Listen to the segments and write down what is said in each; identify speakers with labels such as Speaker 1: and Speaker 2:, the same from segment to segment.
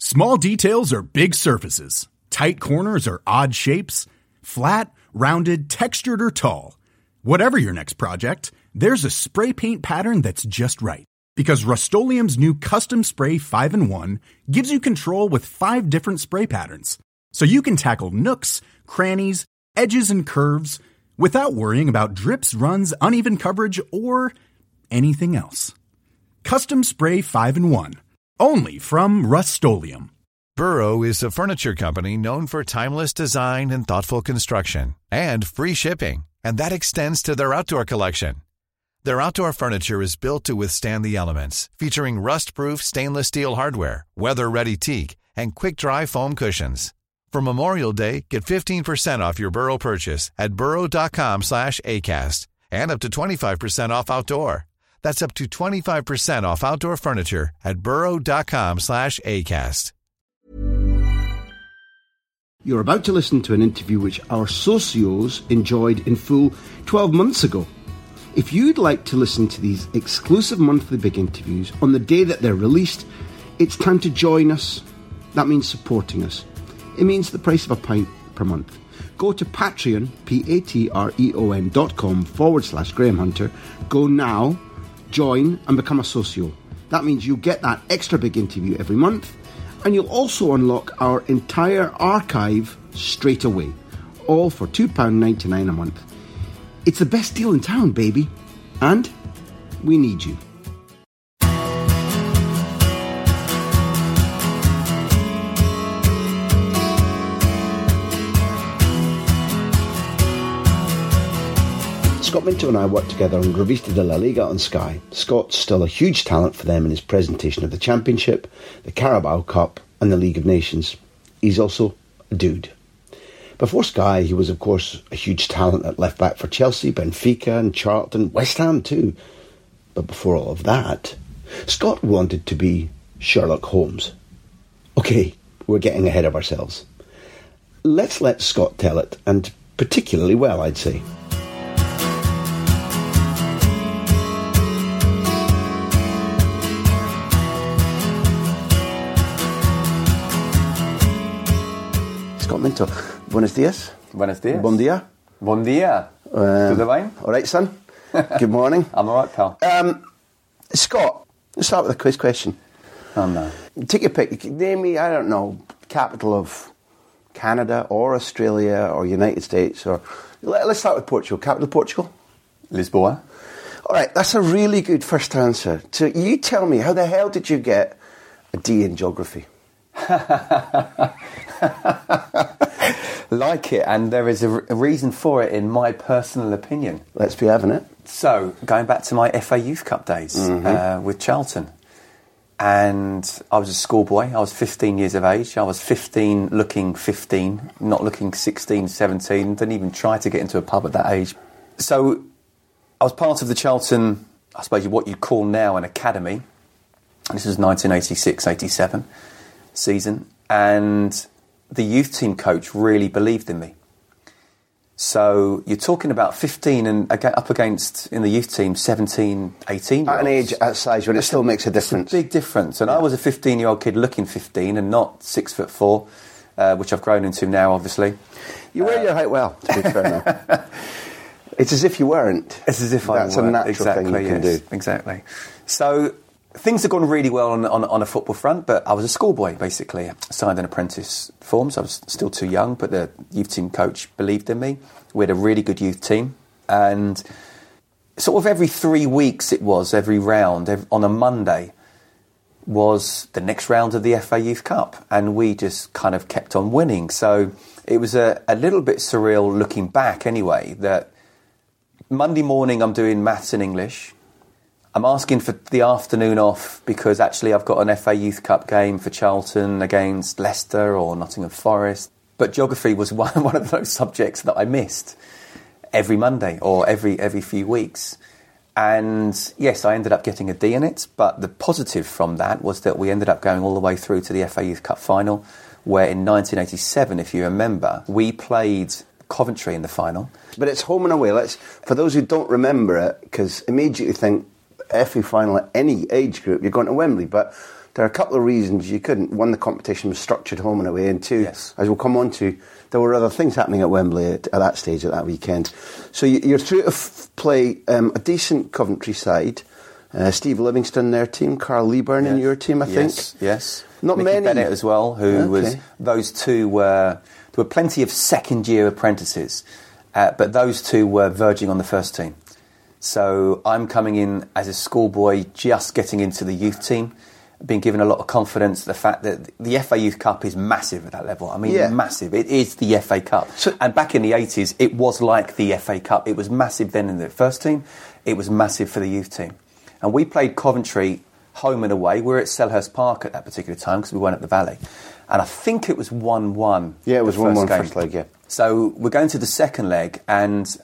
Speaker 1: Small details are big surfaces. Tight corners are odd shapes. Flat, rounded, textured, or tall. Whatever your next project, there's a spray paint pattern that's just right. Because Rust-Oleum's new Custom Spray 5-in-1 gives you control with 5 different spray patterns. So you can tackle nooks, crannies, edges, and curves without worrying about drips, runs, uneven coverage, or anything else. Custom Spray 5-in-1. Only from Rust-Oleum.
Speaker 2: Burrow is a furniture company known for timeless design and thoughtful construction, and free shipping, and that extends to their outdoor collection. Their outdoor furniture is built to withstand the elements, featuring rust-proof stainless steel hardware, weather-ready teak, and quick-dry foam cushions. For Memorial Day, get 15% off your Burrow purchase at burrow.com/ACAST, and up to 25% off outdoor. That's up to 25% off outdoor furniture at burrow.com/ACAST.
Speaker 3: You're about to listen to an interview which our socios enjoyed in full 12 months ago. If you'd like to listen to these exclusive monthly big interviews on the day that they're released, it's time to join us. That means supporting us. It means the price of a pint per month. Go to Patreon, patreon.com/Graham Hunter. Go now, join and become a socio. That means you'll get that extra big interview every month, and you'll also unlock our entire archive straight away, all for £2.99 a month. It's the best deal in town, baby. And we need you. Scott Minto and I worked together on Revista de la Liga on Sky. Scott's still a huge talent for them in his presentation of the Championship, the Carabao Cup and the League of Nations. He's also a dude. Before Sky, he was of course a huge talent at left back for Chelsea, Benfica and Charlton, West Ham too. But before all of that, Scott wanted to be Sherlock Holmes. Okay, we're getting ahead of ourselves. Let's let Scott tell it, and particularly well, I'd say. Scott Minto, buenos dias.
Speaker 4: Buenos dias.
Speaker 3: Bon dia.
Speaker 4: Bon dia. Tudo bem?
Speaker 3: All right, son. Good morning.
Speaker 4: I'm all right, pal.
Speaker 3: Scott, let's start with a quiz question.
Speaker 4: Oh, no.
Speaker 3: Take your pick. Name me, I don't know, capital of Canada or Australia or United States. Or let's start with Portugal. Capital of Portugal?
Speaker 4: Lisboa.
Speaker 3: All right, that's a really good first answer. So you tell me, how the hell did you get a D in geography?
Speaker 4: Like it, and there is a reason for it in my personal opinion.
Speaker 3: Let's be having it.
Speaker 4: So, going back to my FA Youth Cup days with Charlton, and I was a schoolboy. I was 15 years of age. I was 15 looking 15, not looking 16, 17. Didn't even try to get into a pub at that age. So I was part of the Charlton, I suppose what you'd call now an academy. This was 1986-87 season, and the youth team coach really believed in me. So you're talking about 15 and up against, in the youth team, 17, 18
Speaker 3: At an age, at size, when it still makes a difference.
Speaker 4: Big difference. And I was a 15-year-old kid looking 15 and not 6'4", which I've grown into now, obviously.
Speaker 3: You wear your height well, to be fair now. It's as if you weren't.
Speaker 4: It's as if I weren't.
Speaker 3: That's a natural thing you can do.
Speaker 4: Exactly. So things have gone really well on a football front, but I was a schoolboy, basically. I signed an apprentice form, so I was still too young, but the youth team coach believed in me. We had a really good youth team, and sort of every 3 weeks it was, every round, on a Monday, was the next round of the FA Youth Cup, and we just kind of kept on winning. So it was a little bit surreal looking back anyway, that Monday morning I'm doing maths and English. I'm asking for the afternoon off because actually I've got an FA Youth Cup game for Charlton against Leicester or Nottingham Forest. But geography was one of those subjects that I missed every Monday or every few weeks. And yes, I ended up getting a D in it, but the positive from that was that we ended up going all the way through to the FA Youth Cup final, where in 1987, if you remember, we played Coventry in the final.
Speaker 3: But it's home and away. For those who don't remember it, because immediately think FA final at any age group, you're going to Wembley, but there are a couple of reasons you couldn't. One, the competition was structured home and away, and two,
Speaker 4: Yes.
Speaker 3: as we'll come on to, there were other things happening at Wembley at that stage, at that weekend. So you're through to play a decent Coventry side. Steve Livingston, their team, Carl Leeburn in your team, I think.
Speaker 4: Yes.
Speaker 3: Not
Speaker 4: Mickey
Speaker 3: many.
Speaker 4: Bennett as well, who was. Those two were. There were plenty of second-year apprentices, but those two were verging on the first team. So I'm coming in as a schoolboy, just getting into the youth team, being given a lot of confidence. The fact that the FA Youth Cup is massive at that level. I mean, massive. It is the FA Cup. And back in the 80s, it was like the FA Cup. It was massive then in the first team. It was massive for the youth team. And we played Coventry home and away. We were at Selhurst Park at that particular time because we weren't at the Valley. And I think it was 1-1.
Speaker 3: Yeah, it was 1-1 first leg, yeah.
Speaker 4: So we're going to the second leg, and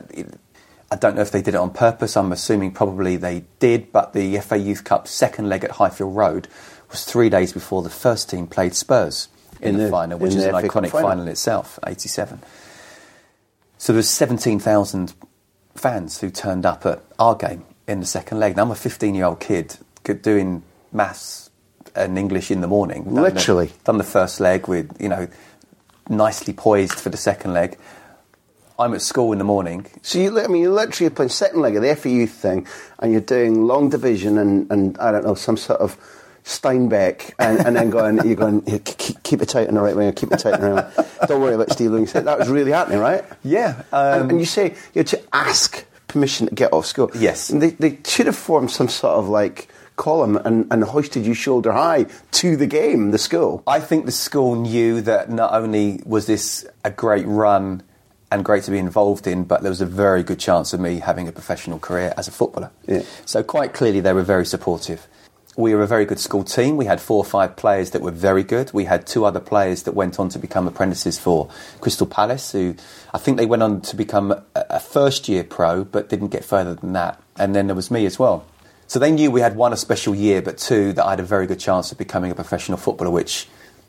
Speaker 4: I don't know if they did it on purpose. I'm assuming probably they did, but the FA Youth Cup second leg at Highfield Road was 3 days before the first team played Spurs in the final, which is an iconic final in itself, 87. So there was 17,000 fans who turned up at our game in the second leg. Now, I'm a 15-year-old kid doing maths and English in the morning.
Speaker 3: Literally.
Speaker 4: Done the first leg with, nicely poised for the second leg. I'm at school in the morning. So
Speaker 3: you're literally playing second leg of the FA Youth thing, and you're doing long division and I don't know, some sort of Steinbeck, and then you're going, keep it tight on the right wing, keep it tight on the right wing. Don't worry about Steve Livingston. That was really happening, right?
Speaker 4: Yeah.
Speaker 3: And you say you had to ask permission to get off school.
Speaker 4: Yes.
Speaker 3: And they should have formed some sort of column and hoisted you shoulder high to the game, the school.
Speaker 4: I think the school knew that not only was this a great run and great to be involved in, but there was a very good chance of me having a professional career as a footballer.
Speaker 3: Yeah.
Speaker 4: So quite clearly they were very supportive. We were a very good school team. We had 4 or 5 players that were very good. We had 2 other players that went on to become apprentices for Crystal Palace, who I think they went on to become a first-year pro, but didn't get further than that. And then there was me as well. So they knew we had 1, a special year, but 2, that I had a very good chance of becoming a professional footballer, which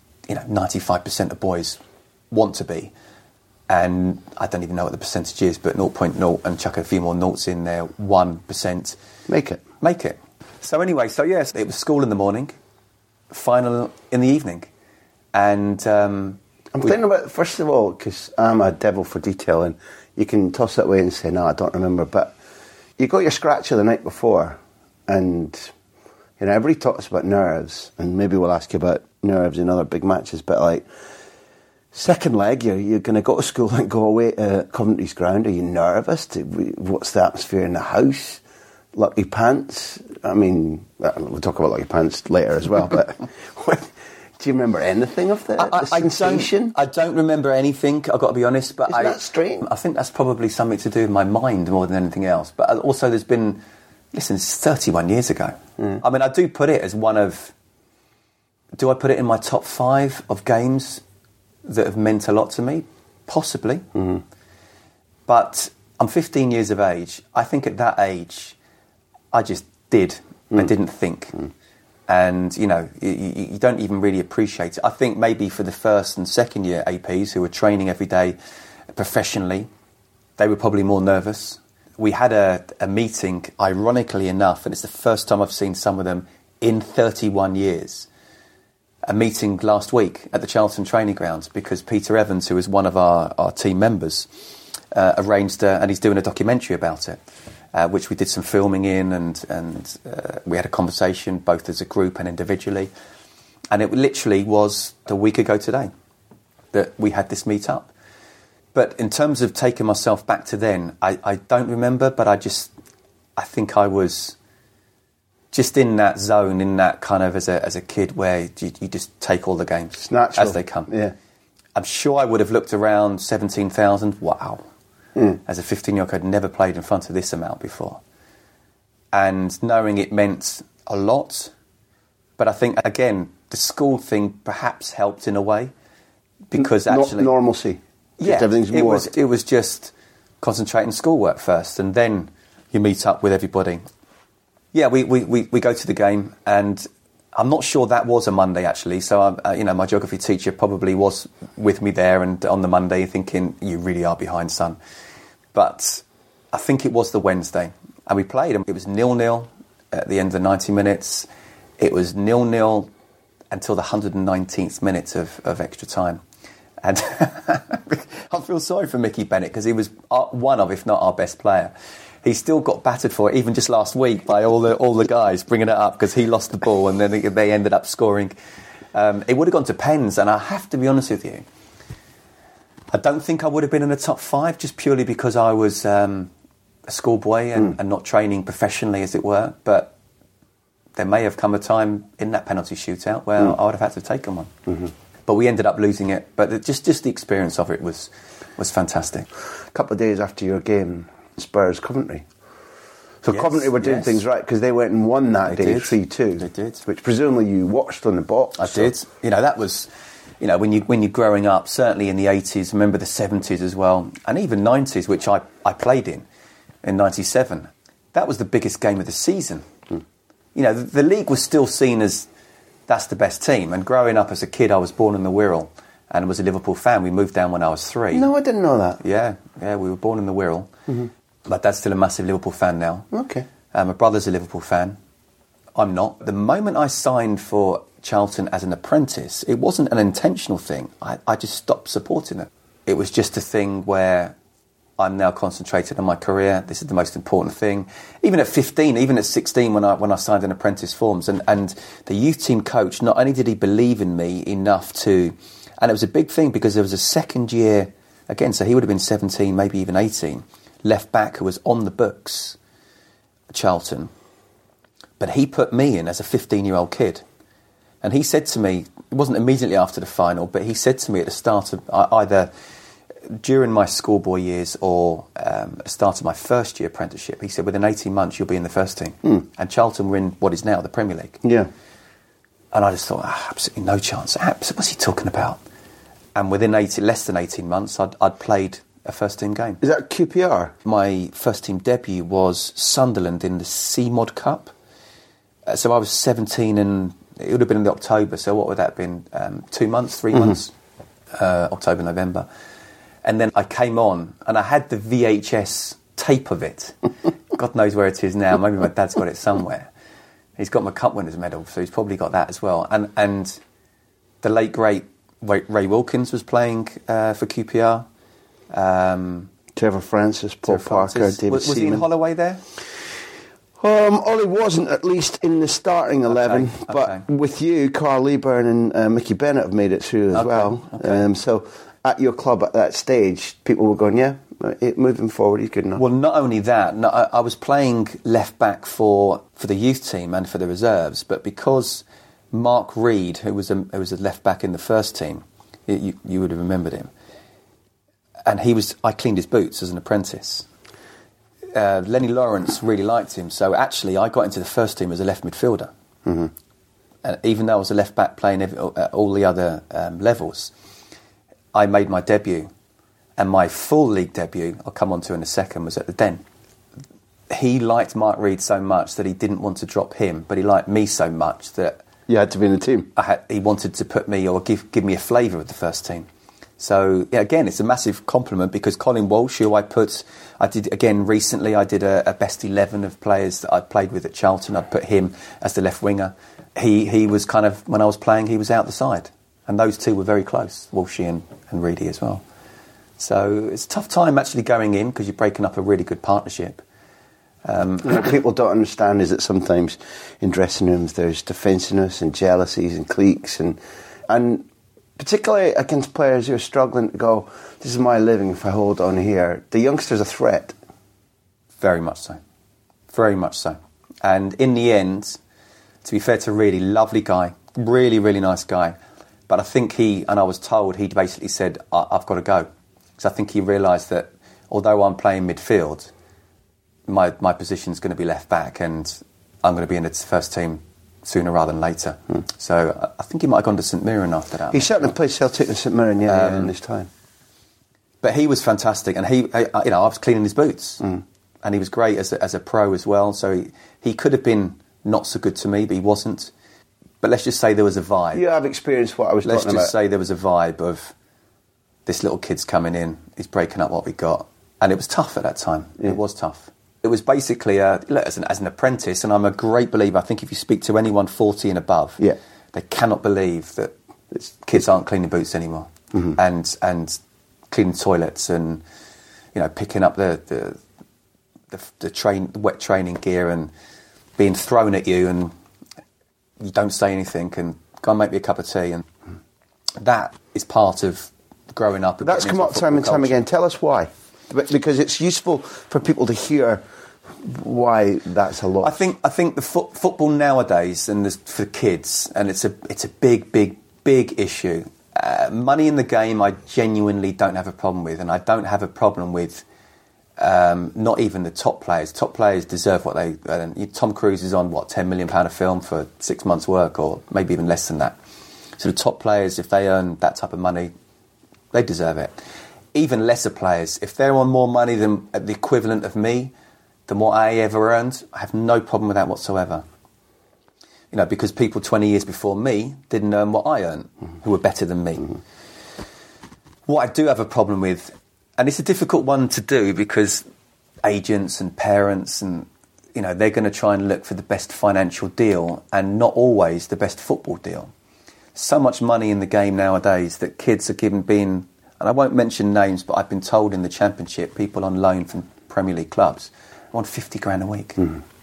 Speaker 4: 95% of boys want to be. And I don't even know what the percentage is, but 0.0, and chuck a few more noughts in there, 1%. Make it. So anyway, yes, it was school in the morning, final in the evening. And
Speaker 3: I'm thinking about, first of all, because I'm a devil for detail, and you can toss that away and say, no, I don't remember, but you got your scratcher the night before, and everybody talks about nerves, and maybe we'll ask you about nerves in other big matches, but second leg, you're going to go to school and go away to Coventry's ground. Are you nervous? What's the atmosphere in the house? Lucky pants? I mean, we'll talk about lucky pants later as well, but do you remember anything of the sensation?
Speaker 4: I don't remember anything, I've got to be honest. But
Speaker 3: Isn't that strange?
Speaker 4: I think that's probably something to do with my mind more than anything else. But also there's been, it's 31 years ago. I mean, I do put it as do I put it in my top 5 of games that have meant a lot to me? Possibly. Mm-hmm. But I'm 15 years of age. I think at that age, I just did. I didn't think. And, you don't even really appreciate it. I think maybe for the first and second year APs who were training every day professionally, they were probably more nervous. We had a meeting, ironically enough, and it's the first time I've seen some of them in 31 years, a meeting last week at the Charlton training grounds, because Peter Evans, who is one of our team members, arranged, and he's doing a documentary about it, which we did some filming in, and we had a conversation both as a group and individually. And it literally was a week ago today that we had this meet up. But in terms of taking myself back to then, I don't remember, but I think I was just in that zone, in that kind of as a kid where you just take all the games as they come.
Speaker 3: Yeah.
Speaker 4: I'm sure I would have looked around 17,000. Wow. As a 15-year-old, I'd never played in front of this amount before. And knowing it meant a lot. But I think, again, the school thing perhaps helped in a way. Because actually...
Speaker 3: Normalcy.
Speaker 4: Yeah,
Speaker 3: everything's more...
Speaker 4: it was just concentrating on schoolwork first, and then you meet up with everybody. Yeah, we go to the game, and I'm not sure that was a Monday, actually. So, my geography teacher probably was with me there and on the Monday thinking, you really are behind, son. But I think it was the Wednesday. And we played, and it was 0-0 at the end of the 90 minutes. It was 0-0 until the 119th minute of extra time. And I feel sorry for Mickey Bennett because he was one of, if not our best player. He still got battered for it, even just last week, by all the guys bringing it up because he lost the ball and then they ended up scoring. It would have gone to pens, and I have to be honest with you, I don't think I would have been in the top 5 just purely because I was a schoolboy and not training professionally, as it were. But there may have come a time in that penalty shootout where I would have had to have taken one. Mm-hmm. But we ended up losing it. But just the experience of it was fantastic.
Speaker 3: A couple of days after your game, Spurs Coventry. So yes, Coventry were doing things right because they went and won that day 3-2.
Speaker 4: They did.
Speaker 3: Which presumably you watched on the box.
Speaker 4: I did. That was, when you're growing up, certainly in the 80s, remember the 70s as well, and even 90s, which I played in 97. That was the biggest game of the season. The league was still seen as that's the best team. And growing up as a kid, I was born in the Wirral and was a Liverpool fan. We moved down when I was 3.
Speaker 3: No, I didn't know that.
Speaker 4: Yeah, we were born in the Wirral. Mm-hmm. My dad's still a massive Liverpool fan now.
Speaker 3: Okay.
Speaker 4: My brother's a Liverpool fan. I'm not. The moment I signed for Charlton as an apprentice, it wasn't an intentional thing. I just stopped supporting it. It was just a thing where I'm now concentrated on my career. This is the most important thing. Even at 15, even at 16, when I signed an apprentice forms, and the youth team coach, not only did he believe in me enough to, and it was a big thing because there was a second year, again, so he would have been 17, maybe even 18, left back who was on the books at Charlton. But he put me in as a 15-year-old kid. And he said to me, it wasn't immediately after the final, but he said to me at the start of either during my schoolboy years or at the start of my first year apprenticeship, he said, within 18 months, you'll be in the first team. And Charlton were in what is now the Premier League.
Speaker 3: Yeah.
Speaker 4: And I just thought, absolutely no chance. What's he talking about? And within less than 18 months, I'd played a first team game.
Speaker 3: Is that QPR?
Speaker 4: My first team debut was Sunderland in the CMOD Cup. So I was 17 and it would have been in the October. So what would that have been? 2 months, 3 months? October, November. And then I came on and I had the VHS tape of it. God knows where it is now. Maybe my dad's got it somewhere. He's got my Cup Winners' medal, so he's probably got that as well. And the late, great Ray Wilkins was playing for QPR.
Speaker 3: Trevor Francis, Paul Parker, David Seaman.
Speaker 4: Was he in Holloway there?
Speaker 3: Ollie wasn't, at least in the starting 11, but with you, Carl Leeburn and Mickey Bennett have made it through as well. Okay. So at your club at that stage, people were going, moving forward, he's good enough.
Speaker 4: Well, not only that, I was playing left back for the youth team and for the reserves, but because Mark Reed, who was a left back in the first team, you would have remembered him, and I cleaned his boots as an apprentice. Lenny Lawrence really liked him, so actually I got into the first team as a left midfielder. Mm-hmm. And even though I was a left back playing at all the other levels, I made my debut, and my full league debut, I'll come on to in a second, was at the Den. He liked Mark Reed so much that he didn't want to drop him, but he liked me so much that
Speaker 3: you had to be in the team.
Speaker 4: He wanted to put me or give me a flavour of the first team. So, again, it's a massive compliment because Colin Walsh, who I did again recently, I did a best 11 of players that I'd played with at Charlton. I'd put him as the left winger. He was kind of, when I was playing, he was out the side. And those two were very close, Walshy and Reedy as well. So it's a tough time actually going in because you're breaking up a really good partnership.
Speaker 3: What people don't understand is that sometimes in dressing rooms there's defensiveness and jealousies and cliques and particularly against players who are struggling to go, this is my living if I hold on here. The youngster's a threat.
Speaker 4: Very much so. Very much so. And in the end, to be fair to Reedy, lovely guy, really, really nice guy. But I think I was told, he basically said, I've got to go. Because I think he realised that although I'm playing midfield, my position's going to be left back and I'm going to be in the first team sooner rather than later. So I think he might have gone to St Mirren after that.
Speaker 3: He certainly played Celtic and St Mirren, in his time.
Speaker 4: But he was fantastic, and I was cleaning his boots, and he was great as a pro as well. So he could have been not so good to me, but he wasn't. But let's just say there was a vibe.
Speaker 3: You have experienced what I was talking about.
Speaker 4: Let's just say there was a vibe of this little kid's coming in, he's breaking up what we got, and it was tough at that time. Yeah. It was tough. It was basically, as an apprentice, and I'm a great believer, I think if you speak to anyone 40 and above, they cannot believe that kids aren't cleaning boots anymore, and cleaning toilets, and picking up the wet training gear and being thrown at you, and you don't say anything, and go and make me a cup of tea, and that is part of growing up.
Speaker 3: That's come up time and time again. Tell us why, because it's useful for people to hear why that's a lot.
Speaker 4: I think the football nowadays, and for kids, and it's a big issue. Money in the game, I genuinely don't have a problem with, and I don't have a problem with not even the top players. Top players deserve what they. Tom Cruise is on £10 million a film for 6 months' work, or maybe even less than that. So the top players, if they earn that type of money, they deserve it. Even lesser players, if they're on more money than the equivalent of me, than what I ever earned, I have no problem with that whatsoever. Because people 20 years before me didn't earn what I earned, who were better than me. What I do have a problem with, and it's a difficult one to do because agents and parents and, they're going to try and look for the best financial deal and not always the best football deal. So much money in the game nowadays that kids are being, and I won't mention names, but I've been told in the Championship, people on loan from Premier League clubs want 50 grand a week.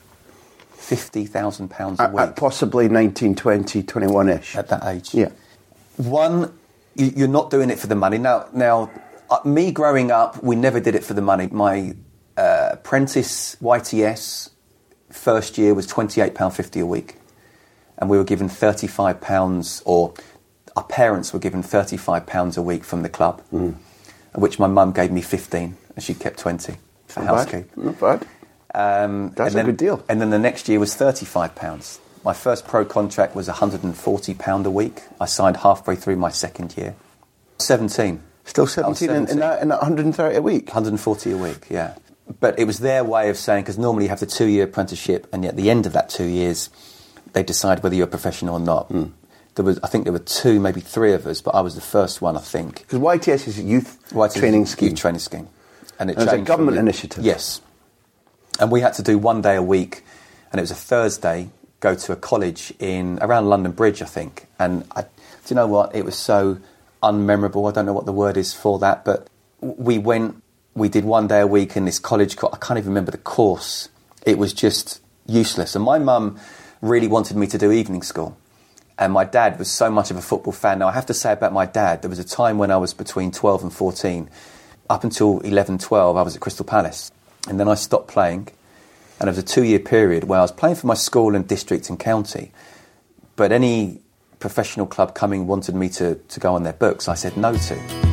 Speaker 4: £50,000 a week.
Speaker 3: At possibly 19, 20, 21-ish.
Speaker 4: At that age.
Speaker 3: Yeah.
Speaker 4: One, you're not doing it for the money. Now, me growing up, we never did it for the money. My apprentice YTS first year was £28.50 a week. And we were given £35, or our parents were given £35 a week from the club, which my mum gave me 15, and she kept 20 for housekeep.
Speaker 3: Not bad. That's a good deal.
Speaker 4: And then the next year was £35. My first pro contract was £140 a week. I signed halfway through my second year. 17.
Speaker 3: Still 17 in that 130 a week?
Speaker 4: 140 a week, yeah. But it was their way of saying, because normally you have the 2-year apprenticeship, and at the end of that 2 years, they decide whether you're a professional or not. I think there were 2, maybe 3 of us, but I was the first one, I think.
Speaker 3: Because YTS is a youth training scheme.
Speaker 4: Youth training scheme. And
Speaker 3: it's a government initiative.
Speaker 4: Yes. And we had to do 1 day a week, and it was a Thursday, go to a college around London Bridge, I think. And do you know what? It was so unmemorable. I don't know what the word is for that, but we did 1 day a week in this college. I can't even remember the course. It was just useless. And my mum really wanted me to do evening school. And my dad was so much of a football fan. Now, I have to say about my dad, there was a time when I was between 12 and 14. Up until 11, 12, I was at Crystal Palace. And then I stopped playing. And there was a 2-year period where I was playing for my school and district and county. But any professional club wanted me to go on their books, I said no to.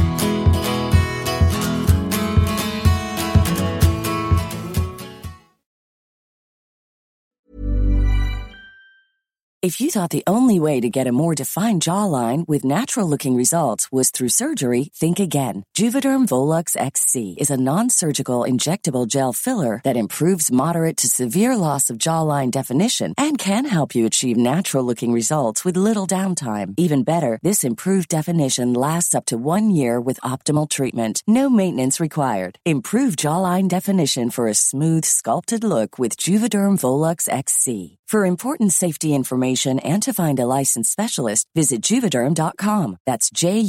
Speaker 5: If you thought the only way to get a more defined jawline with natural-looking results was through surgery, think again. Juvederm Volux XC is a non-surgical injectable gel filler that improves moderate to severe loss of jawline definition and can help you achieve natural-looking results with little downtime. Even better, this improved definition lasts up to 1 year with optimal treatment. No maintenance required. Improve jawline definition for a smooth, sculpted look with Juvederm Volux XC. For important safety information and to find a licensed specialist, visit Juvederm.com. That's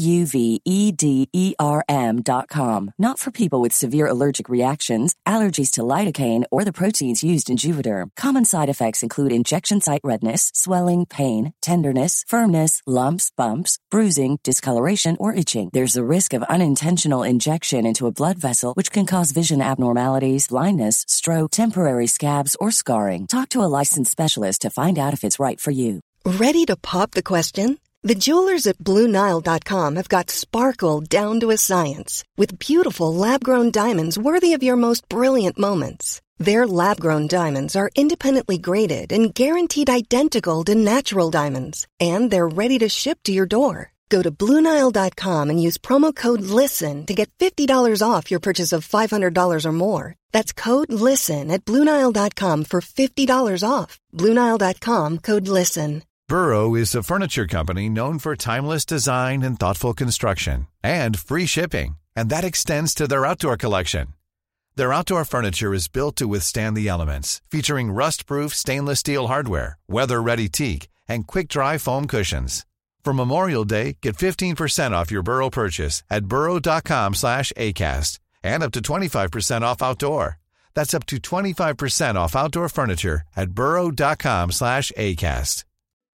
Speaker 5: JUVEDERM.com. Not for people with severe allergic reactions, allergies to lidocaine, or the proteins used in Juvederm. Common side effects include injection site redness, swelling, pain, tenderness, firmness, lumps, bumps, bruising, discoloration, or itching. There's a risk of unintentional injection into a blood vessel, which can cause vision abnormalities, blindness, stroke, temporary scabs, or scarring. Talk to a licensed specialist to find out if it's right for you.
Speaker 6: Ready to pop the question? The jewelers at BlueNile.com have got sparkle down to a science with beautiful lab-grown diamonds worthy of your most brilliant moments. Their lab-grown diamonds are independently graded and guaranteed identical to natural diamonds, and they're ready to ship to your door. Go to BlueNile.com and use promo code LISTEN to get $50 off your purchase of $500 or more. That's code LISTEN at BlueNile.com for $50 off. BlueNile.com, code LISTEN.
Speaker 2: Burrow is a furniture company known for timeless design and thoughtful construction and free shipping, and that extends to their outdoor collection. Their outdoor furniture is built to withstand the elements, featuring rust-proof stainless steel hardware, weather-ready teak, and quick-dry foam cushions. For Memorial Day, get 15% off your Burrow purchase at burrow.com/ACAST and up to 25% off outdoor. That's up to 25% off outdoor furniture at burrow.com/ACAST.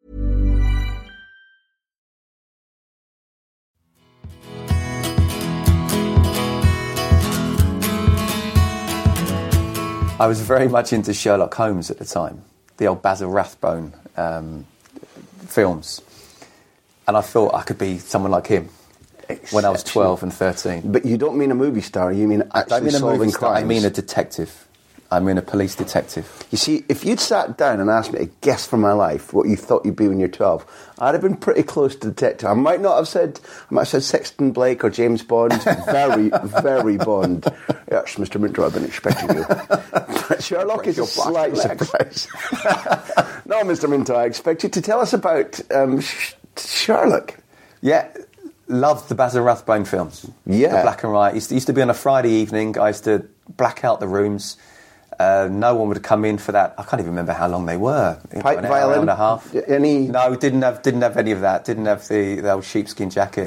Speaker 4: I was very much into Sherlock Holmes at the time, the old Basil Rathbone films. And I thought I could be someone like him when I was 12 and 13.
Speaker 3: But you don't mean a movie star, you mean actually solving crimes.
Speaker 4: I mean a detective. I mean a police detective.
Speaker 3: You see, if you'd sat down and asked me to guess for my life what you thought you'd be when you're 12, I'd have been pretty close to detective. I might have said Sexton Blake or James Bond. Very, very Bond. Yes, Mr. Minter, I've been expecting you. But Sherlock is a slight surprise. No, Mr. Minter, I expect you to tell us about Sherlock.
Speaker 4: Yeah, loved the Basil Rathbone films.
Speaker 3: Yeah.
Speaker 4: The black and white. Used to be on a Friday evening. I used to black out the rooms. No one would come in for that. I can't even remember how long they were.
Speaker 3: Pipe, violin,
Speaker 4: hour and a half.
Speaker 3: Any?
Speaker 4: No, didn't have any of that. Didn't have the old sheepskin jacket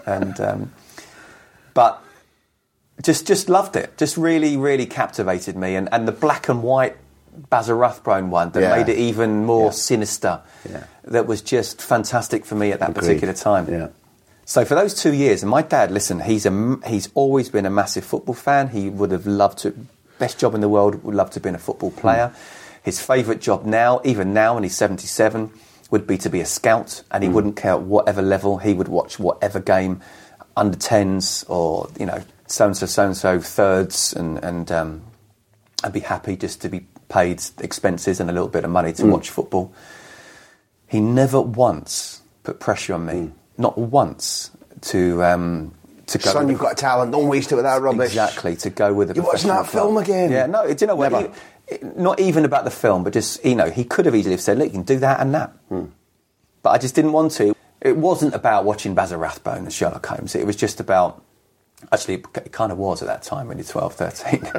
Speaker 4: but just loved it. Just really, really captivated me. And the black and white Basil Rathbone one that made it even more sinister. Yeah. That was just fantastic for me at that particular time.
Speaker 3: Yeah.
Speaker 4: So for those 2 years, and my dad, listen, he's always been a massive football fan. He would have loved to. Best job in the world, would love to have been a football player. His favourite job now, even now when he's 77, would be to be a scout, and he wouldn't care at whatever level. He would watch whatever game, under 10s or, so-and-so thirds, and I'd be happy just to be paid expenses and a little bit of money to watch football. He never once put pressure on me, not once, to go.
Speaker 3: Son, you've got a talent, don't waste it with that rubbish.
Speaker 4: Exactly, to go with a professional
Speaker 3: You're watching that film again?
Speaker 4: Yeah, no, do you know what? Not even about the film, but just, he could have easily said, look, you can do that and that. But I just didn't want to. It wasn't about watching Basil Rathbone and Sherlock Holmes. It was just about, actually, it kind of was at that time when you're 12, 13.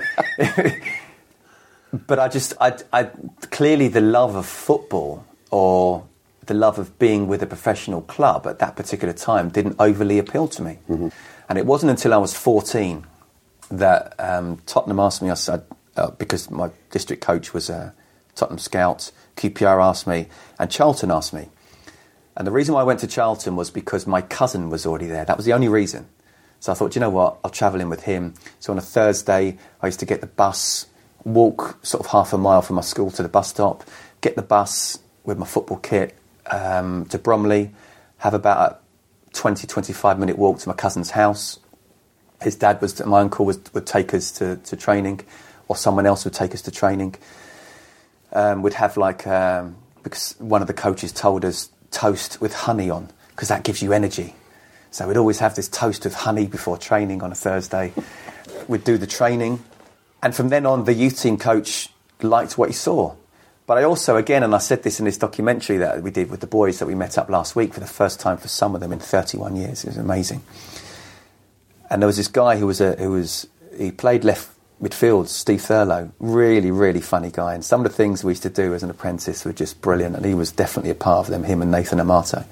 Speaker 4: But I clearly the love of football or the love of being with a professional club at that particular time didn't overly appeal to me. And it wasn't until I was 14 that Tottenham asked me, because my district coach was a Tottenham scout, QPR asked me, and Charlton asked me. And the reason why I went to Charlton was because my cousin was already there. That was the only reason. So I thought, you know what, I'll travel in with him. So on a Thursday, I used to get the bus, walk sort of half a mile from my school to the bus stop, get the bus with my football kit to Bromley, have about a 20, 25-minute walk to my cousin's house. His dad my uncle would take us to training, or someone else would take us to training. We'd have because one of the coaches told us, toast with honey on, because that gives you energy. So we'd always have this toast with honey before training on a Thursday. We'd do the training. And from then on, the youth team coach liked what he saw. But I also, again, and I said this in this documentary that we did with the boys that we met up last week for the first time for some of them in 31 years. It was amazing. And there was this guy he played left midfield, Steve Thurlow, really, really funny guy. And some of the things we used to do as an apprentice were just brilliant. And he was definitely a part of them, him and Nathan Amato.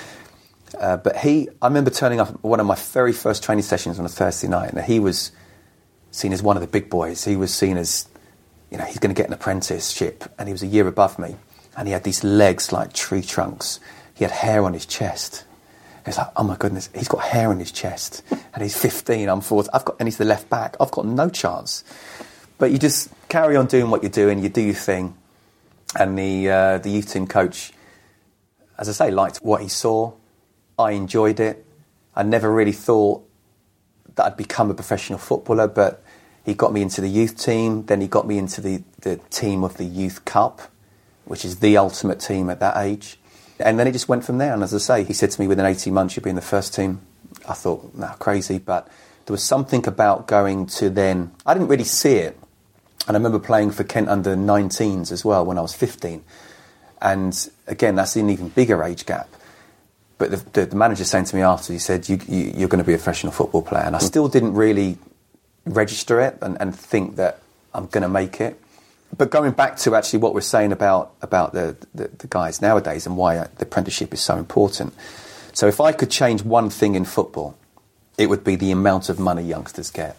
Speaker 4: But I remember turning up at one of my very first training sessions on a Thursday night, and he was seen as one of the big boys. He was seen as, he's going to get an apprenticeship, and he was a year above me, and he had these legs like tree trunks. He had hair on his chest. It's like, oh my goodness, he's got hair on his chest, and he's 15, I'm 14, and he's the left back. I've got no chance. But you just carry on doing what you're doing, you do your thing, and the youth team coach, as I say, liked what he saw. I enjoyed it. I never really thought that I'd become a professional footballer, but he got me into the youth team, then he got me into the team of the Youth Cup, which is the ultimate team at that age. And then it just went from there. And as I say, he said to me, within 18 months, you'll be in the first team. I thought, crazy. But there was something about going to then... I didn't really see it. And I remember playing for Kent under 19s as well when I was 15. And again, that's an even bigger age gap. But the manager saying to me after, he said, you're going to be a professional football player. And I still didn't really register it and think that I'm going to make it. But going back to actually what we're saying about the guys nowadays and why the apprenticeship is so important. So if I could change one thing in football, it would be the amount of money youngsters get.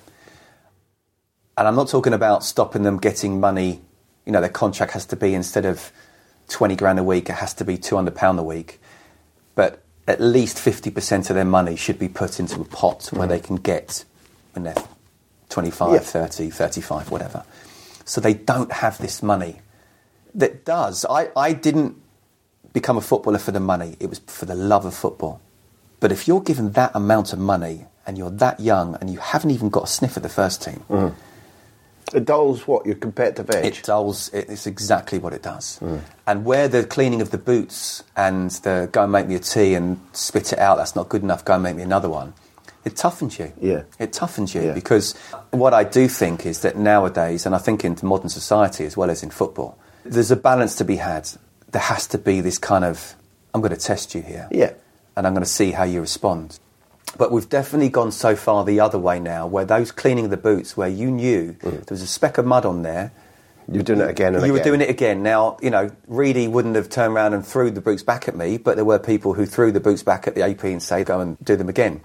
Speaker 4: And I'm not talking about stopping them getting money. You know, their contract has to be, instead of 20 grand a week, it has to be £200 a week. But at least 50% of their money should be put into a pot where they can get when they're 25, 30, 35, whatever. So they don't have this money. That does. I didn't become a footballer for the money. It was for the love of football. But if you're given that amount of money and you're that young and you haven't even got a sniff of the first team...
Speaker 7: Mm. It dulls what? Your competitive edge?
Speaker 4: It dulls. It's exactly what it does. Mm. And where the cleaning of the boots and the go and make me a tea and spit it out, that's not good enough, go and make me another one, it toughens you.
Speaker 7: Yeah.
Speaker 4: It toughens you because what I do think is that nowadays, and I think in modern society as well as in football, there's a balance to be had. There has to be this kind of, I'm going to test you here.
Speaker 7: Yeah.
Speaker 4: And I'm going to see how you respond. But we've definitely gone so far the other way now, where those cleaning the boots, where you knew there was a speck of mud on there.
Speaker 7: You're doing it again and again.
Speaker 4: You were doing it again. Now, you know, Reedy wouldn't have turned around and threw the boots back at me, but there were people who threw the boots back at the AP and say, go and do them again.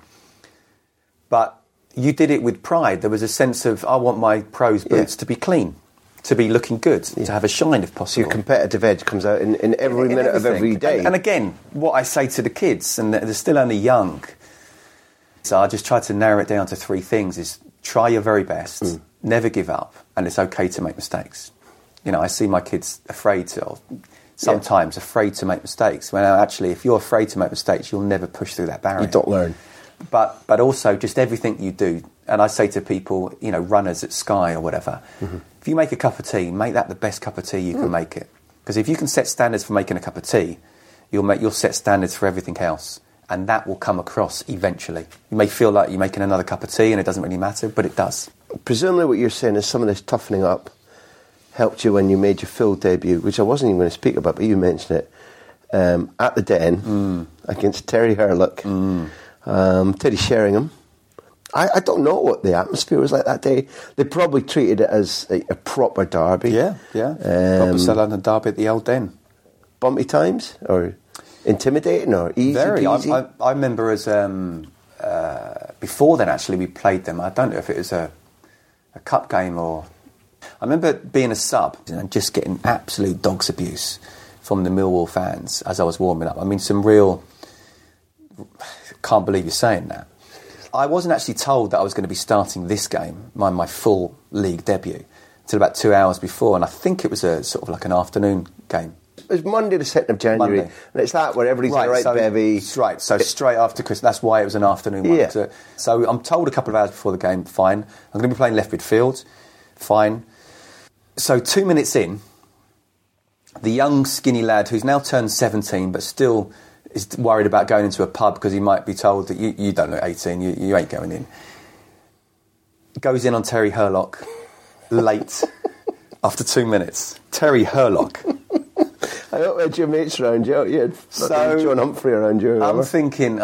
Speaker 4: But you did it with pride. There was a sense of, I want my pros' boots to be clean, to be looking good, to have a shine if possible.
Speaker 7: So your competitive edge comes out in every minute of every day.
Speaker 4: And again, what I say to the kids, and they're still only young, so I just try to narrow it down to three things: is try your very best, never give up, and it's okay to make mistakes. You know, I see my kids afraid to make mistakes. Well, actually, if you're afraid to make mistakes, you'll never push through that barrier.
Speaker 7: You don't learn.
Speaker 4: But also, just everything you do, and I say to people, you know, runners at Sky or whatever, if you make a cup of tea, make that the best cup of tea you can make it. Because if you can set standards for making a cup of tea, you'll set standards for everything else. And that will come across eventually. You may feel like you're making another cup of tea and it doesn't really matter, but it does.
Speaker 7: Presumably what you're saying is some of this toughening up helped you when you made your full debut, which I wasn't even going to speak about, but you mentioned it, at the Den against Terry Hurlock, Teddy Sheringham. I don't know what the atmosphere was like that day. They probably treated it as a proper derby.
Speaker 4: Yeah. Proper South London derby at the Old Den.
Speaker 7: Bumpy times? Or... intimidating or easy?
Speaker 4: Very. I remember as before then, actually, we played them. I don't know if it was a cup game or... I remember being a sub and just getting absolute dog's abuse from the Millwall fans as I was warming up. I mean, some real... Can't believe you're saying that. I wasn't actually told that I was going to be starting this game, my full league debut, until about 2 hours before, and I think it was a sort of like an afternoon game.
Speaker 7: It was Monday the 2nd of January, and it's that where everybody's bevy.
Speaker 4: Right, so straight after Christmas. That's why it was an afternoon one.
Speaker 7: Yeah.
Speaker 4: So I'm told a couple of hours before the game, fine. I'm going to be playing left midfield, fine. So 2 minutes in, the young skinny lad who's now turned 17 but still is worried about going into a pub because he might be told that you don't look 18, you ain't going in, goes in on Terry Hurlock late after 2 minutes. Terry Hurlock.
Speaker 7: I hope you had your mates around you. You had John Humphrey around you.
Speaker 4: I'm thinking,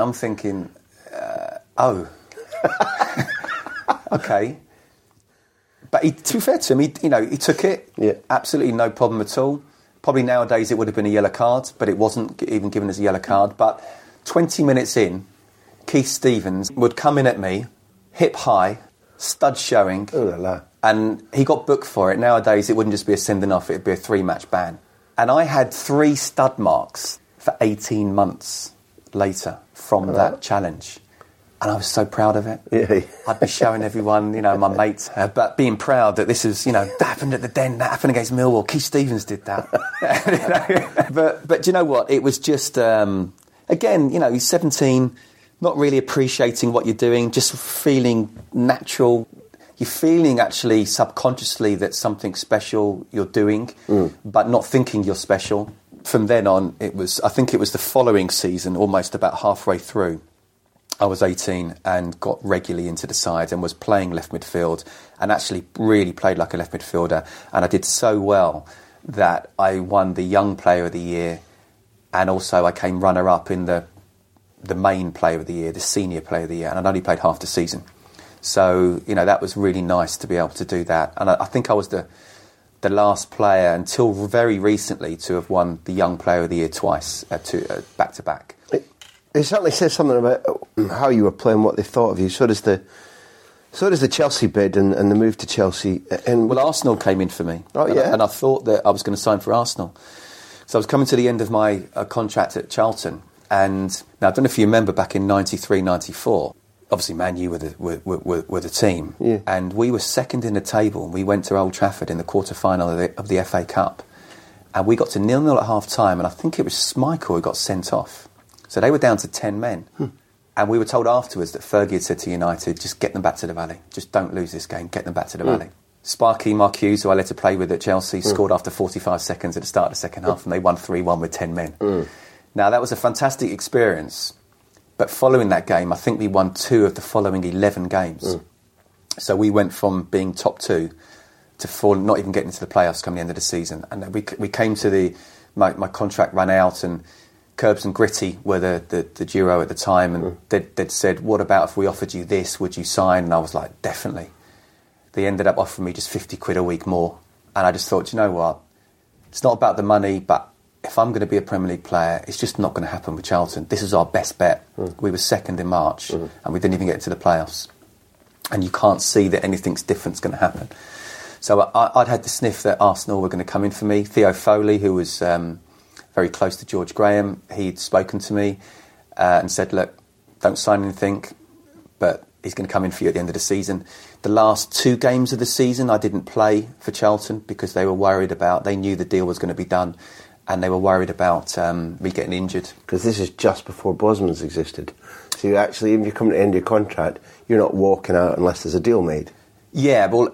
Speaker 4: okay. But to be fair to him, he took it.
Speaker 7: Yeah.
Speaker 4: Absolutely no problem at all. Probably nowadays it would have been a yellow card, but it wasn't even given as a yellow card. But 20 minutes in, Keith Stevens would come in at me, hip high, stud showing.
Speaker 7: Oh la la.
Speaker 4: And he got booked for it. Nowadays it wouldn't just be a sending off, it'd be a 3-match ban. And I had 3 stud marks for 18 months later from that challenge. And I was so proud of it.
Speaker 7: Yeah.
Speaker 4: I'd be showing everyone, my mates, but being proud that this is, that happened at the Den, that happened against Millwall. Keith Stevens did that. But do you know what? It was just, again, he's 17, not really appreciating what you're doing, just feeling natural. You're feeling actually subconsciously that something special you're doing, but not thinking you're special. From then on, I think it was the following season, almost about halfway through, I was 18 and got regularly into the side and was playing left midfield and actually really played like a left midfielder. And I did so well that I won the Young Player of the Year, and also I came runner-up in the main Player of the Year, the Senior Player of the Year, and I'd only played half the season. So, that was really nice to be able to do that. And I think I was the last player until very recently to have won the Young Player of the Year twice, back-to-back.
Speaker 7: It certainly says something about how you were playing, what they thought of you. So does the Chelsea bid and the move to Chelsea.
Speaker 4: Well, Arsenal came in for me.
Speaker 7: Oh, yeah?
Speaker 4: And I thought that I was going to sign for Arsenal. So I was coming to the end of my contract at Charlton. And now, I don't know if you remember back in 93, 94, obviously Man U were the team.
Speaker 7: Yeah.
Speaker 4: And we were second in the table. We went to Old Trafford in the quarter-final of the FA Cup. And we got to 0-0 at half-time. And I think it was Schmeichel who got sent off. So they were down to 10 men. And we were told afterwards that Fergie had said to United, just get them back to the Valley. Just don't lose this game. Get them back to the Valley. Sparky Marcuse, who I let to play with at Chelsea, scored after 45 seconds at the start of the second half, and they won 3-1 with 10 men. Now, that was a fantastic experience. But following that game, I think we won 2 of the following 11 games. So we went from being top 2 to not even getting into the playoffs come the end of the season. And we came to my contract ran out, and Curbs and Gritty were the duo at the time, and they'd said, what about if we offered you this, would you sign? And I was like, definitely. They ended up offering me just 50 quid a week more. And I just thought, you know what? It's not about the money, but if I'm going to be a Premier League player, it's just not going to happen with Charlton. This is our best bet. We were second in March, and we didn't even get into the playoffs. And you can't see that anything's different's going to happen. So I'd had the sniff that Arsenal were going to come in for me. Theo Foley, who was very close to George Graham, he'd spoken to me and said, look, don't sign anything, but he's going to come in for you at the end of the season. The last 2 games of the season, I didn't play for Charlton because they knew the deal was going to be done, and they were worried about me getting injured.
Speaker 7: Because this is just before Bosman's existed. So you actually, if you come to the end of your contract, you're not walking out unless there's a deal made.
Speaker 4: Yeah, well,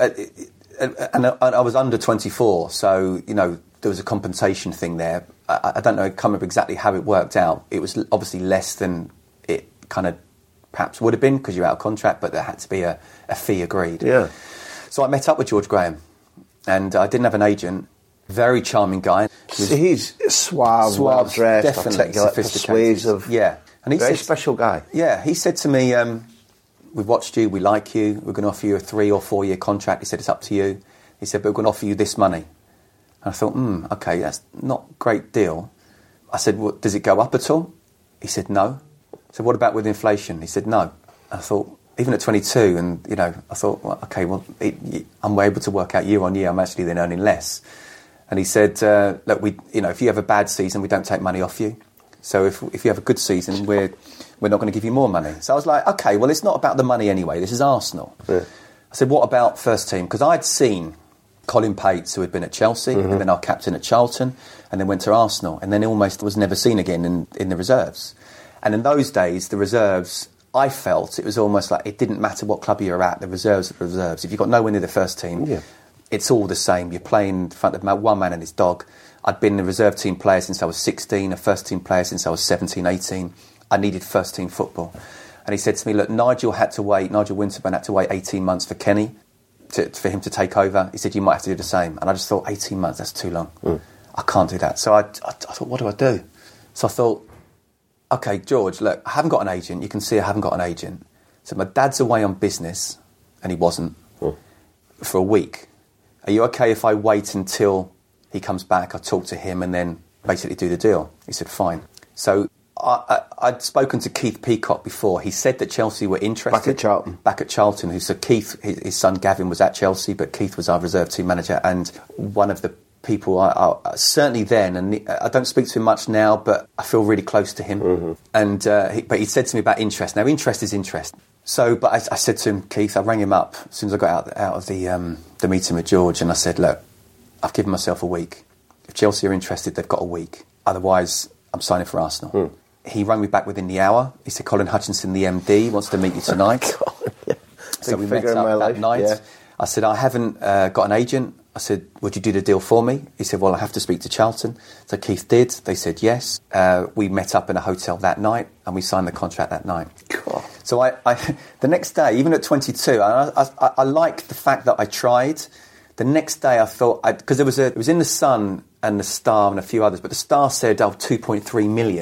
Speaker 4: and I was under 24, so, there was a compensation thing there. I don't know, I can't remember exactly how it worked out. It was obviously less than it kind of perhaps would have been because you're out of contract, but there had to be a fee agreed.
Speaker 7: Yeah.
Speaker 4: So I met up with George Graham, and I didn't have an agent. Very charming guy.
Speaker 7: He's suave, well-dressed, articulate, persuasive.
Speaker 4: Yeah. And he
Speaker 7: very
Speaker 4: said,
Speaker 7: special guy.
Speaker 4: Yeah, he said to me, we've watched you, we like you, we're going to offer you a 3 or 4 year contract. He said, it's up to you. He said, but we're going to offer you this money. And I thought, okay, that's not a great deal. I said, well, does it go up at all? He said, no. I said, what about with inflation? He said, no. I thought, even at 22, and, I thought, well, okay, well, I'm able to work out year on year, I'm actually then earning less. And he said, look, if you have a bad season, we don't take money off you. So if you have a good season, we're not going to give you more money. So I was like, okay, well, it's not about the money anyway. This is Arsenal. Yeah. I said, what about first team? Because I'd seen Colin Pates, who had been at Chelsea, and then our captain at Charlton, and then went to Arsenal, and then almost was never seen again in the reserves. And in those days, the reserves, I felt it was almost like it didn't matter what club you were at, the reserves are the reserves. If you got nowhere near the first team, it's all the same. You're playing in front of one man and his dog. I'd been a reserve team player since I was 16, a first team player since I was 17, 18. I needed first team football. And he said to me, look, Nigel Winterburn had to wait 18 months for Kenny, for him to take over. He said, you might have to do the same. And I just thought, 18 months, that's too long. I can't do that. So I thought, what do I do? So I thought, okay, George, look, I haven't got an agent. You can see I haven't got an agent. So my dad's away on business, and he wasn't, for a week. Are you okay if I wait until he comes back, I talk to him, and then basically do the deal? He said, fine. So I'd spoken to Keith Peacock before. He said that Chelsea were interested. Back at Charlton. So Keith, his son Gavin was at Chelsea, but Keith was our reserve team manager, and one of the people, I certainly then, and I don't speak to him much now, but I feel really close to him. And but he said to me about interest. Now, interest is interest. So, but I said to him, Keith, I rang him up as soon as I got out of the meeting with George, and I said, look, I've given myself a week. If Chelsea are interested, they've got a week. Otherwise, I'm signing for Arsenal. He rang me back within the hour. He said, Colin Hutchinson, the MD, wants to meet you tonight. So we met up that night. Yeah. I said, I haven't got an agent. I said, would you do the deal for me? He said, well, I have to speak to Charlton. So Keith did. They said yes. We met up in a hotel that night, and we signed the contract that night.
Speaker 7: God.
Speaker 4: So I the next day, even at 22, I liked the fact that I tried. The next day I thought, because it was in the Sun and the Star and a few others, but the Star said, 2.3 million.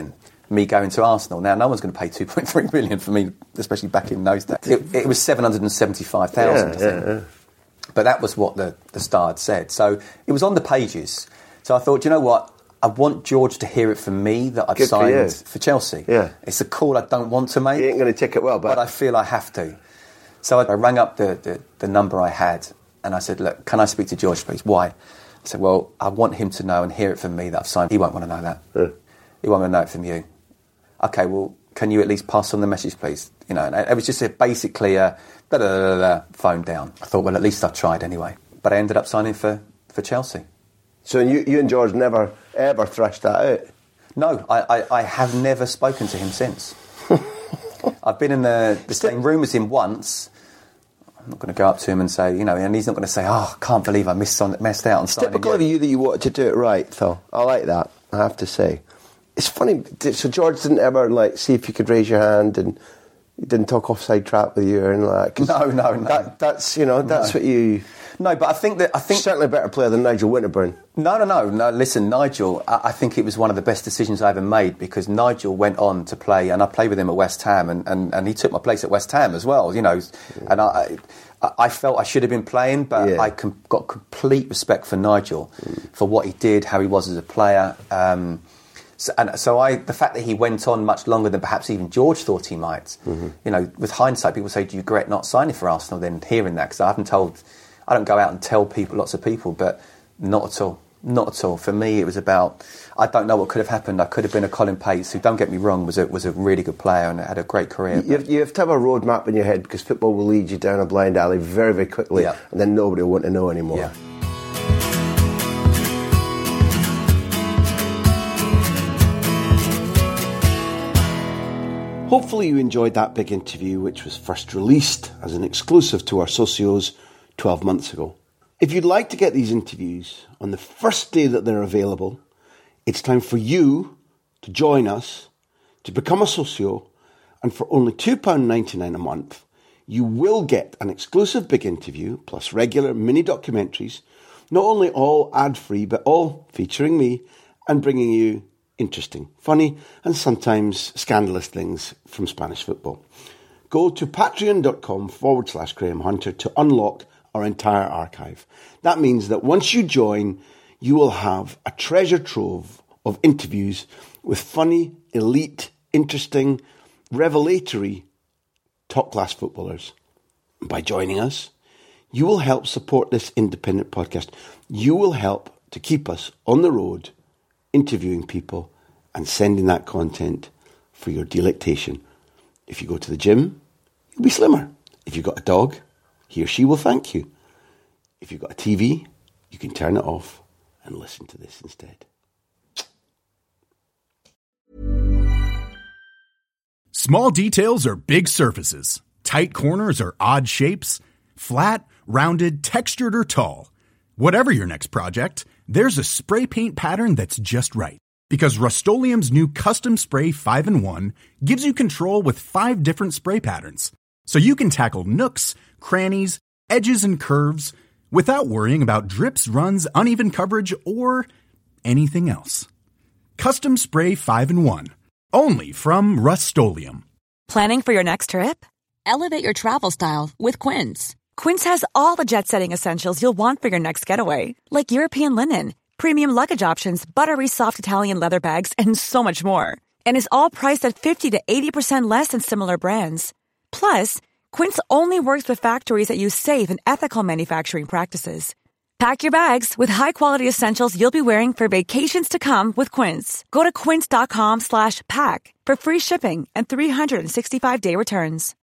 Speaker 4: me going to Arsenal. Now, no one's going to pay 2.3 million for me, especially back in those days. It was 775,000, I think. Yeah. But that was what the Star had said. So it was on the pages. So I thought, you know what? I want George to hear it from me that I've signed for Chelsea. Yeah. It's a call I don't want to make.
Speaker 7: You ain't going to take it well,
Speaker 4: but I feel I have to. So I rang up the number I had and I said, look, can I speak to George, please? Why? I said, well, I want him to know and hear it from me that I've signed. He won't want to know that. He won't want to know it from you. Okay, well, can you at least pass on the message, please? You know, and it was just basically a phone down. I thought, well, at least I've tried anyway. But I ended up signing for Chelsea.
Speaker 7: So you and George never, ever thrashed that out?
Speaker 4: No, I have never spoken to him since. I've been in the same room as him once. I'm not going to go up to him and say, you know, and he's not going to say, oh, I can't believe I messed out on signing.
Speaker 7: It's typical of you that you wanted to do it right, though. I like that, I have to say. It's funny, so George didn't ever, see if you could raise your hand and he didn't talk offside trap with you or anything like that?
Speaker 4: No.
Speaker 7: That's what you...
Speaker 4: No, but I think
Speaker 7: certainly a better player than Nigel Winterburn.
Speaker 4: No. Listen, Nigel, I think it was one of the best decisions I ever made because Nigel went on to play, and I played with him at West Ham, and he took my place at West Ham as well. You know, and I felt I should have been playing, but I got complete respect for Nigel for what he did, how he was as a player. So the fact that he went on much longer than perhaps even George thought he might. You know, with hindsight, people say, "Do you regret not signing for Arsenal?" Then hearing that, because I don't go out and tell lots of people, but not at all. Not at all. For me, it was about, I don't know what could have happened. I could have been a Colin Pates, who, don't get me wrong, was a really good player and had a great career.
Speaker 7: You have to have a roadmap in your head because football will lead you down a blind alley very, very quickly, and then nobody will want to know anymore.
Speaker 4: Yeah.
Speaker 3: Hopefully you enjoyed that big interview, which was first released as an exclusive to our socios 12 months ago. If you'd like to get these interviews on the first day that they're available, it's time for you to join us, to become a socio, and for only £2.99 a month, you will get an exclusive big interview plus regular mini documentaries, not only all ad-free, but all featuring me and bringing you interesting, funny, and sometimes scandalous things from Spanish football. Go to patreon.com/Graham Hunter to unlock our entire archive. That means that once you join, you will have a treasure trove of interviews with funny, elite, interesting, revelatory, top-class footballers. By joining us, you will help support this independent podcast. You will help to keep us on the road, interviewing people and sending that content for your delectation. If you go to the gym, you'll be slimmer. If you've got a dog, he or she will thank you. If you've got a TV, you can turn it off and listen to this instead.
Speaker 1: Small details are big surfaces. Tight corners are odd shapes. Flat, rounded, textured, or tall. Whatever your next project, there's a spray paint pattern that's just right. Because Rust-Oleum's new Custom Spray 5-in-1 gives you control with 5 different spray patterns. So you can tackle nooks, crannies, edges, and curves without worrying about drips, runs, uneven coverage, or anything else. Custom Spray 5-in-1. Only from Rust-Oleum.
Speaker 8: Planning for your next trip? Elevate your travel style with Quince. Quince has all the jet-setting essentials you'll want for your next getaway, like European linen, premium luggage options, buttery soft Italian leather bags, and so much more. And is all priced at 50 to 80% less than similar brands. Plus, Quince only works with factories that use safe and ethical manufacturing practices. Pack your bags with high-quality essentials you'll be wearing for vacations to come with Quince. Go to quince.com/pack for free shipping and 365-day returns.